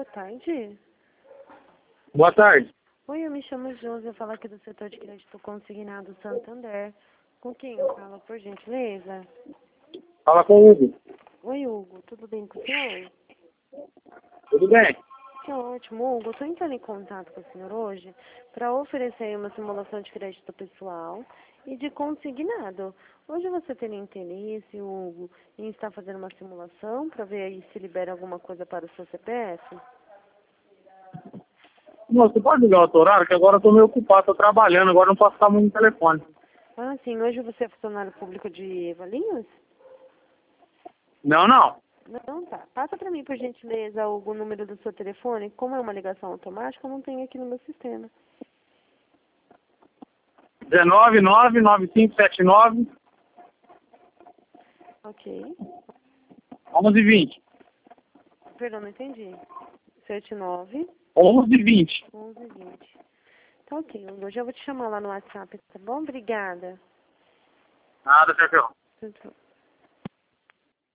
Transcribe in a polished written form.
Boa tarde. Boa tarde. Oi, eu me chamo Josi, eu falo aqui do setor de crédito consignado Santander. Com quem eu falo, por gentileza? Fala com o Hugo. Oi, Hugo, tudo bem com o senhor? Tudo bem? Que ótimo, Hugo. Eu estou entrando em contato com o senhor hoje para oferecer uma simulação de crédito pessoal e de consignado. Hoje você tem interesse, Hugo, em estar fazendo uma simulação para ver aí se libera alguma coisa para o seu CPF? Moço, você pode ligar o outro horário? Que agora eu tô meio ocupado, tô trabalhando, agora não posso estar muito no telefone. Ah, sim. Hoje você é funcionário público de Valinhos? Não, não. Não, tá. Passa para mim, por gentileza, o número do seu telefone. Como é uma ligação automática, eu não tenho aqui no meu sistema. 1999579 Ok. 1120. Perdão, não entendi. 79 1120. 1120. Tá ok, Hugo. Eu já vou te chamar lá no WhatsApp, tá bom? Obrigada. Nada, Sérgio. Tchau, tchau.